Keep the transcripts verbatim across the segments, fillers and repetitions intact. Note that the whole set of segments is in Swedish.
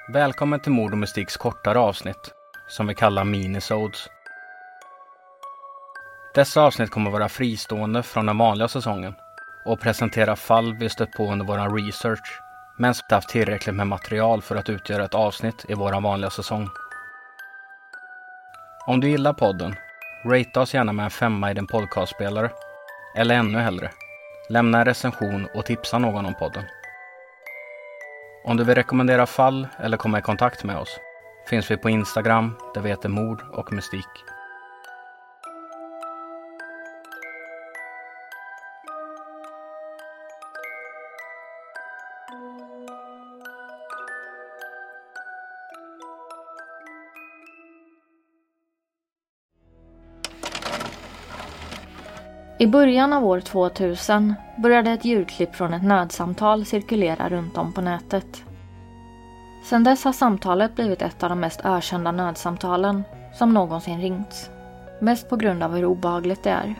Välkommen till Mord och Mystiks kortare avsnitt, som vi kallar minisodes. Dessa avsnitt kommer vara fristående från den vanliga säsongen och presentera fall vi stött på under vår research, men inte haft tillräckligt med material för att utgöra ett avsnitt i vår vanliga säsong. Om du gillar podden, rate oss gärna med en femma i din podcastspelare, eller ännu hellre, lämna en recension och tipsa någon om podden. Om du vill rekommendera fall eller komma i kontakt med oss finns vi på Instagram där vi heter Mord och Mystik. I början av år tvåtusen började ett ljudklipp från ett nödsamtal cirkulera runt om på nätet. Sedan dess har samtalet blivit ett av de mest ökända nödsamtalen som någonsin ringts. Mest på grund av hur obehagligt det är.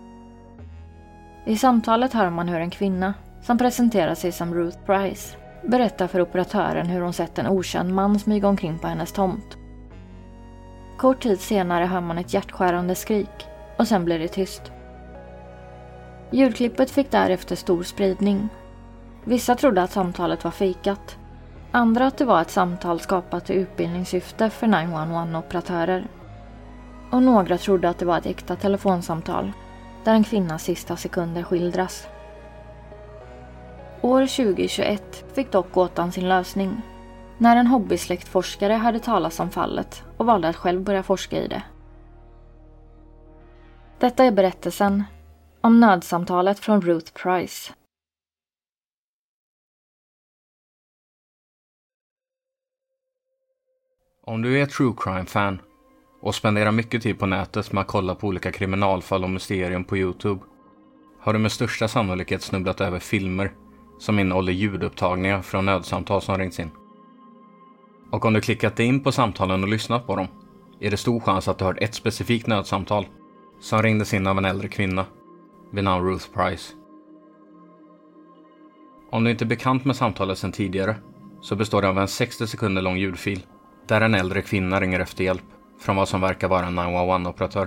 I samtalet hör man hur en kvinna, som presenterar sig som Ruth Price, berättar för operatören hur hon sett en okänd man smyga omkring på hennes tomt. Kort tid senare hör man ett hjärtskärande skrik och sen blir det tyst. Ljudklippet fick därefter stor spridning. Vissa trodde att samtalet var fejkat. Andra att det var ett samtal skapat i utbildningssyfte för nio ett ett-operatörer. Och några trodde att det var ett äkta telefonsamtal där en kvinnas sista sekunder skildras. År tjugohundratjugoett fick dock gåtan sin lösning när en hobbysläktforskare hörde talas om fallet och valde att själv börja forska i det. Detta är berättelsen om nödsamtalet från Ruth Price. Om du är ett true crime-fan och spenderar mycket tid på nätet med att kolla på olika kriminalfall och mysterium på YouTube, har du med största sannolikhet snubblat över filmer som innehåller ljudupptagningar från nödsamtal som ringts in. Och om du klickat in på samtalen och lyssnat på dem, är det stor chans att du hört ett specifikt nödsamtal som ringdes in av en äldre kvinna vid namn Ruth Price. Om du inte är bekant med samtalet sedan tidigare så består det av en sextio sekunder lång ljudfil där en äldre kvinna ringer efter hjälp från vad som verkar vara en nio ett ett-operatör.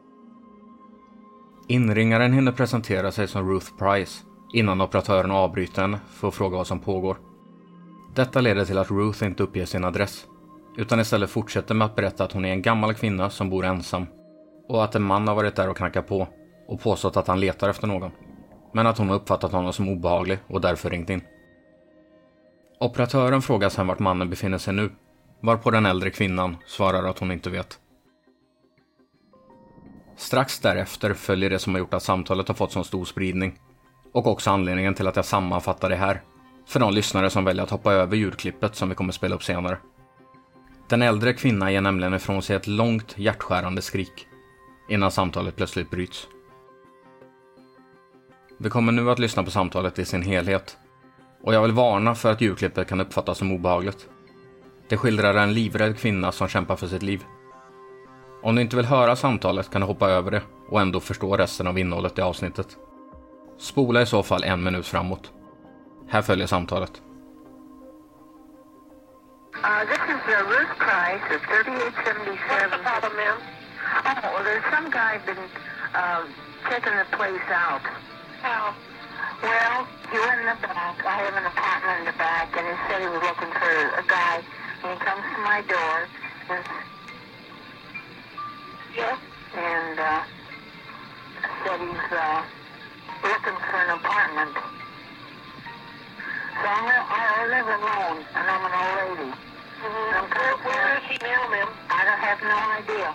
Inringaren hinner presentera sig som Ruth Price innan operatören avbryter henne för att fråga vad som pågår. Detta leder till att Ruth inte uppger sin adress utan istället fortsätter med att berätta att hon är en gammal kvinna som bor ensam och att en man har varit där och knackat på och påstått att han letar efter någon, men att hon har uppfattat honom som obehaglig och därför ringt in. Operatören frågar sen vart mannen befinner sig nu, varpå den äldre kvinnan svarar att hon inte vet. Strax därefter följer det som har gjort att samtalet har fått så stor spridning, och också anledningen till att jag sammanfattar det här för de lyssnare som väljer att hoppa över ljudklippet som vi kommer spela upp senare. Den äldre kvinnan ger nämligen ifrån sig ett långt hjärtskärande skrik innan samtalet plötsligt bryts. Vi kommer nu att lyssna på samtalet i sin helhet, och jag vill varna för att ljudklippet kan uppfattas som obehagligt. Det skildrar en livrädd kvinna som kämpar för sitt liv. Om du inte vill höra samtalet kan du hoppa över det och ändå förstå resten av innehållet i avsnittet. Spola i så fall en minut framåt. Här följer samtalet. Uh, this is uh, Ruth Price of thirty-eight seventy-seven. What's the problem, ma'am? Oh, well, there's some guy been uh, checking the place out. How? Well, he went in the back. I have an apartment in the back, and he said he was looking for a guy. And he comes to my door. And, yes? And uh, said he's uh, looking for an apartment. So I, I live alone, and I'm an old lady. Mm-hmm. I'm where, where is he now, ma'am? I don't have no idea.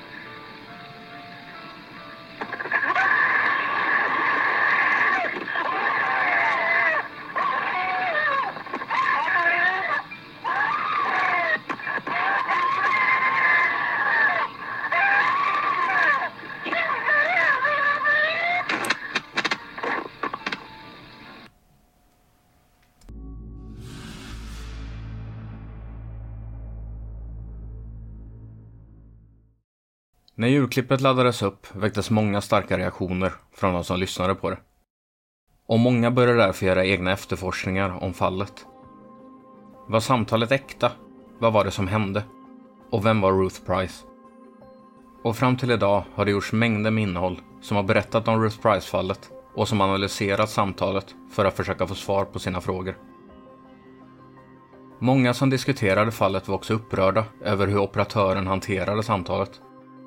När ljudklippet laddades upp väcktes många starka reaktioner från de som lyssnade på det. Och många började därför göra egna efterforskningar om fallet. Var samtalet äkta Vad var det som hände? Och vem var Ruth Price? Och fram till idag har det gjorts mängder med innehåll som har berättat om Ruth Price-fallet och som analyserat samtalet för att försöka få svar på sina frågor. Många som diskuterade fallet var också upprörda över hur operatören hanterade samtalet.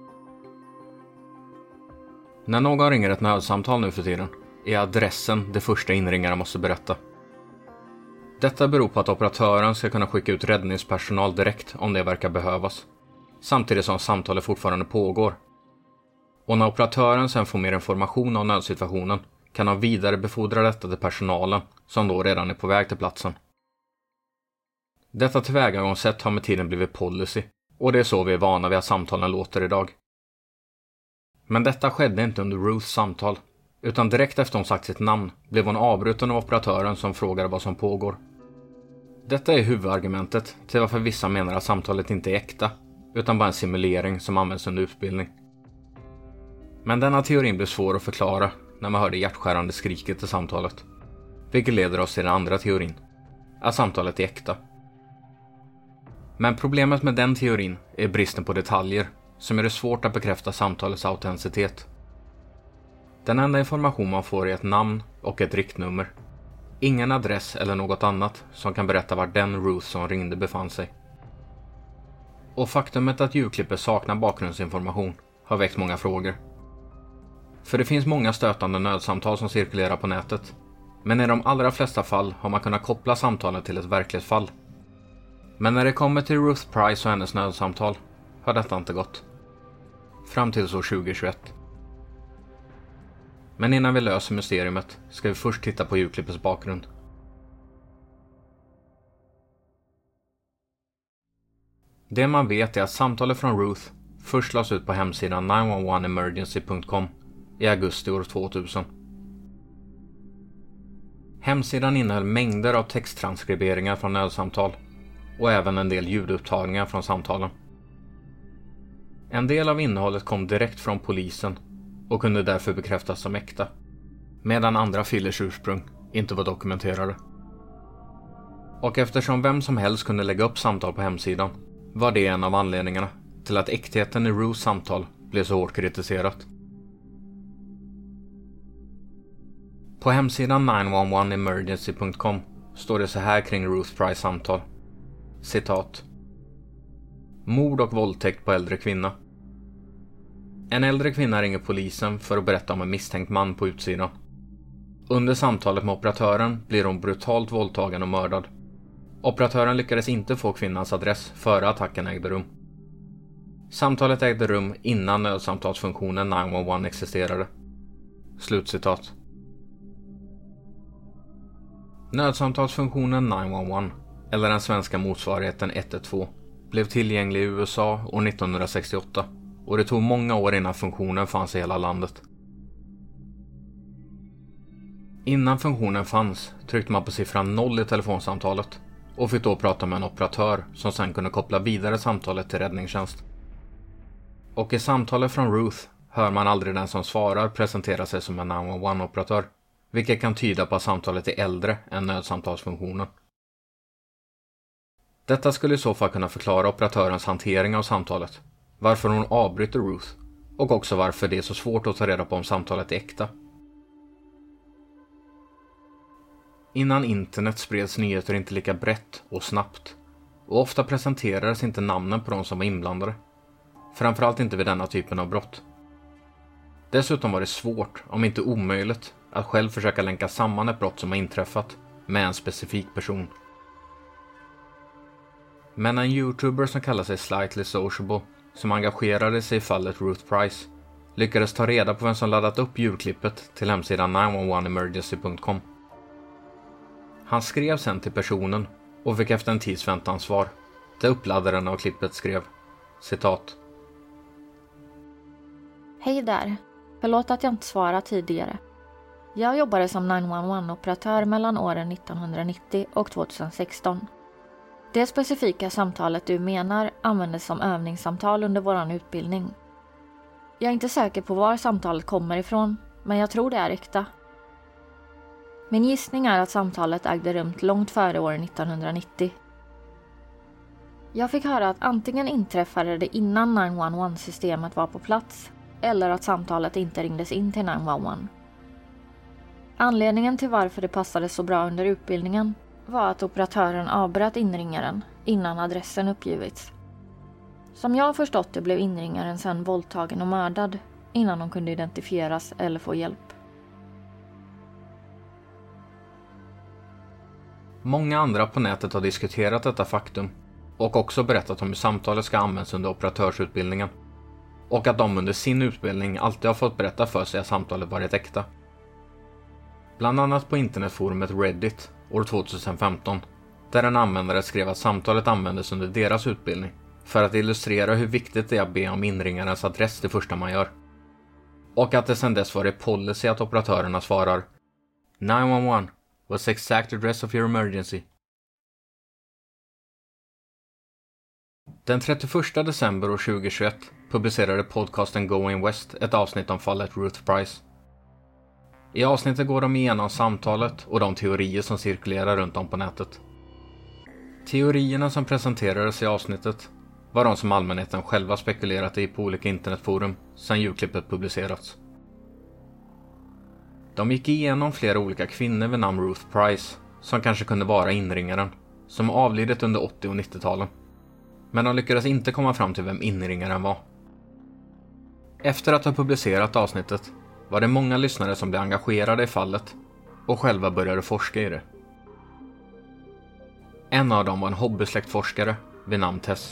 När någon ringer ett nödsamtal nu för tiden är adressen det första inringaren måste berätta. Detta beror på att operatören ska kunna skicka ut räddningspersonal direkt om det verkar behövas, samtidigt som samtalet fortfarande pågår. Och när operatören sen får mer information om nödsituationen kan han vidarebefordra detta till personalen som då redan är på väg till platsen. Detta tillvägagångssätt har med tiden blivit policy och det är så vi är vana vid att samtalen låter idag. Men detta skedde inte under Ruths samtal, utan direkt efter hon sagt sitt namn blev hon avbruten av operatören som frågade vad som pågår. Detta är huvudargumentet till varför vissa menar att samtalet inte är äkta, utan bara en simulering som används under utbildning. Men denna teorin blir svår att förklara när man hör det hjärtskärande skriket i samtalet, vilket leder oss till den andra teorin, att samtalet är äkta. Men problemet med den teorin är bristen på detaljer som gör det svårt att bekräfta samtalets autenticitet. Den enda information man får är ett namn och ett riktnummer. Ingen adress eller något annat som kan berätta var den Ruth som ringde befann sig. Och faktumet att ljudklippet saknar bakgrundsinformation har väckt många frågor. För det finns många stötande nödsamtal som cirkulerar på nätet. Men i de allra flesta fall har man kunnat koppla samtalen till ett verkligt fall. Men när det kommer till Ruth Price och hennes nödsamtal har detta inte gått. Fram till år tjugohundratjugoett. Men innan vi löser mysteriet ska vi först titta på ljudklippets bakgrund. Det man vet är att samtalet från Ruth först lades ut på hemsidan nine one one emergency punkt com i augusti år tvåtusen. Hemsidan innehöll mängder av texttranskriberingar från nödsamtal och även en del ljudupptagningar från samtalen. En del av innehållet kom direkt från polisen och kunde därför bekräftas som äkta, medan andra fillers ursprung inte var dokumenterade. Och eftersom vem som helst kunde lägga upp samtal på hemsidan var det en av anledningarna till att äktheten i Ruths samtal blev så hårt kritiserat. På hemsidan nine one one emergency punkt com står det så här kring Ruth Price samtal. Citat. Mord och våldtäkt på äldre kvinna. En äldre kvinna ringer polisen för att berätta om en misstänkt man på utsidan. Under samtalet med operatören blir hon brutalt våldtagen och mördad. Operatören lyckades inte få kvinnans adress före attacken ägde rum. Samtalet ägde rum innan nödsamtalsfunktionen nine one one existerade. Slutcitat. Nödsamtalsfunktionen nine one one, eller den svenska motsvarigheten ett ett två, blev tillgänglig i U S A år nittonhundrasextioåtta och det tog många år innan funktionen fanns i hela landet. Innan funktionen fanns tryckte man på siffran noll i telefonsamtalet och fick då prata med en operatör som sen kunde koppla vidare samtalet till räddningstjänst. Och i samtalet från Ruth hör man aldrig den som svarar presentera sig som en nine one one-operatör, vilket kan tyda på att samtalet är äldre än nödsamtalsfunktionen. Detta skulle i så fall kunna förklara operatörens hantering av samtalet, varför hon avbryter Ruth och också varför det är så svårt att ta reda på om samtalet är äkta. Innan internet spreds nyheter inte lika brett och snabbt och ofta presenterades inte namnen på de som var inblandade, framförallt inte vid denna typen av brott. Dessutom var det svårt, om inte omöjligt, att själv försöka länka samman ett brott som har inträffat med en specifik person. Men en YouTuber som kallar sig Slightly Sociable, som engagerade sig i fallet Ruth Price, lyckades ta reda på vem som laddat upp ljudklippet till hemsidan nine one one emergency punkt com. Han skrev sen till personen och fick efter en tids väntan svar, där uppladdaren av klippet skrev, citat. Hej där, förlåt att jag inte svarade tidigare. Jag jobbade som nine one one-operatör mellan åren nittonhundranittio och tjugohundrasexton. Det specifika samtalet du menar användes som övningssamtal under våran utbildning. Jag är inte säker på var samtalet kommer ifrån, men jag tror det är äkta. Min gissning är att samtalet ägde rum långt före år nittonhundranittio. Jag fick höra att antingen inträffade det innan nio ett ett-systemet var på plats eller att samtalet inte ringdes in till nio ett ett. Anledningen till varför det passade så bra under utbildningen var att operatören avbröt inringaren innan adressen uppgivits. Som jag har förstått det blev inringaren sedan våldtagen och mördad innan de kunde identifieras eller få hjälp. Många andra på nätet har diskuterat detta faktum och också berättat om hur samtalet ska användas under operatörsutbildningen. Och att de under sin utbildning alltid har fått berätta för sig att samtalet varit äkta. Bland annat på internetforumet Reddit år tjugohundrafemton, där en användare skrev att samtalet användes under deras utbildning för att illustrera hur viktigt det är att be om inringarens adress det första man gör. Och att det sedan dess varit policy att operatörerna svarar nio ett ett, what's the exact address of your emergency? Den trettioförsta december år tjugohundratjugoett publicerade podcasten Going West ett avsnitt om fallet Ruth Price. I avsnittet går de igenom samtalet och de teorier som cirkulerar runt om på nätet. Teorierna som presenterades i avsnittet var de som allmänheten själva spekulerat i på olika internetforum sedan ljudklippet publicerats. De gick igenom flera olika kvinnor vid namn Ruth Price som kanske kunde vara inringaren, som avlidit under åttio- och nittio-talen. Men de lyckades inte komma fram till vem inringaren var. Efter att ha publicerat avsnittet var det många lyssnare som blev engagerade i fallet och själva började forska i det. En av dem var en hobbysläktforskare vid namn Tess.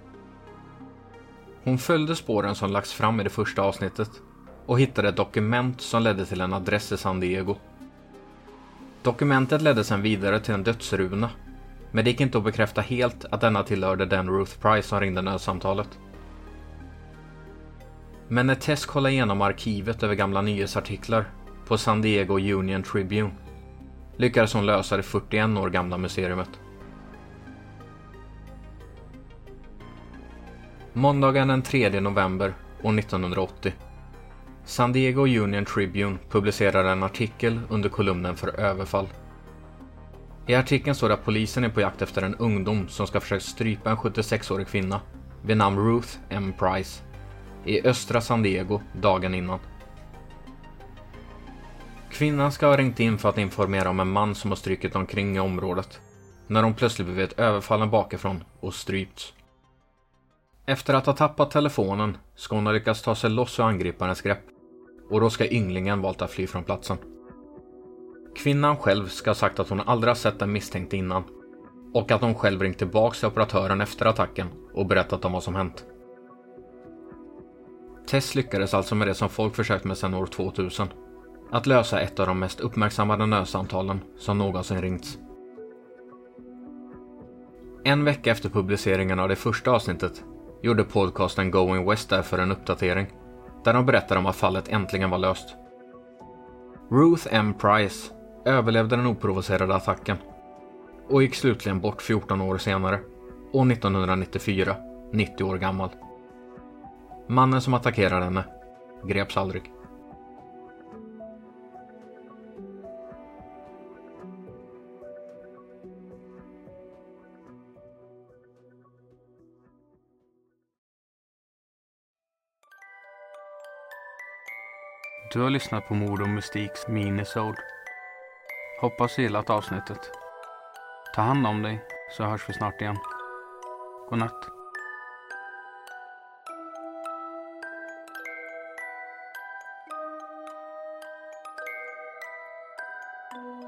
Hon följde spåren som lagts fram i det första avsnittet och hittade ett dokument som ledde till en adress i San Diego. Dokumentet ledde sedan vidare till en dödsruna, men det gick inte att bekräfta helt att denna tillhörde den Ruth Price som ringde nödsamtalet. Men när Tess kollade igenom arkivet över gamla nyhetsartiklar på San Diego Union Tribune lyckades hon lösa det fyrtioen år gamla mysteriet. Måndagen den tredje november år nittonhundraåttio. San Diego Union Tribune publicerade en artikel under kolumnen för överfall. I artikeln står det att polisen är på jakt efter en ungdom som ska försöka strypa en sjuttiosexårig kvinna vid namn Ruth M. Price i östra San Diego dagen innan. Kvinnan ska ha ringt in för att informera om en man som har strykit omkring i området när de plötsligt blivit överfallen bakifrån och strypts. Efter att ha tappat telefonen ska hon ha lyckats ta sig loss ur angriparens grepp och då ska ynglingen valt att fly från platsen. Kvinnan själv ska ha sagt att hon aldrig har sett den misstänkte innan och att hon själv ringt tillbaka till operatören efter attacken och berättat om vad som hänt. Tess lyckades alltså med det som folk försökt med sedan år tvåtusen, att lösa ett av de mest uppmärksammade nödsamtalen som någonsin ringts. En vecka efter publiceringen av det första avsnittet gjorde podcasten Going West därför en uppdatering där de berättade om att fallet äntligen var löst. Ruth M. Price överlevde den oprovocerade attacken och gick slutligen bort fjorton år senare, år nittonhundranittiofyra, nittio år gammal. Mannen som attackerade henne greps aldrig. Du har lyssnat på Mord och Mystiks minisode. Hoppas du gillat avsnittet. Ta hand om dig så hörs vi snart igen. God natt.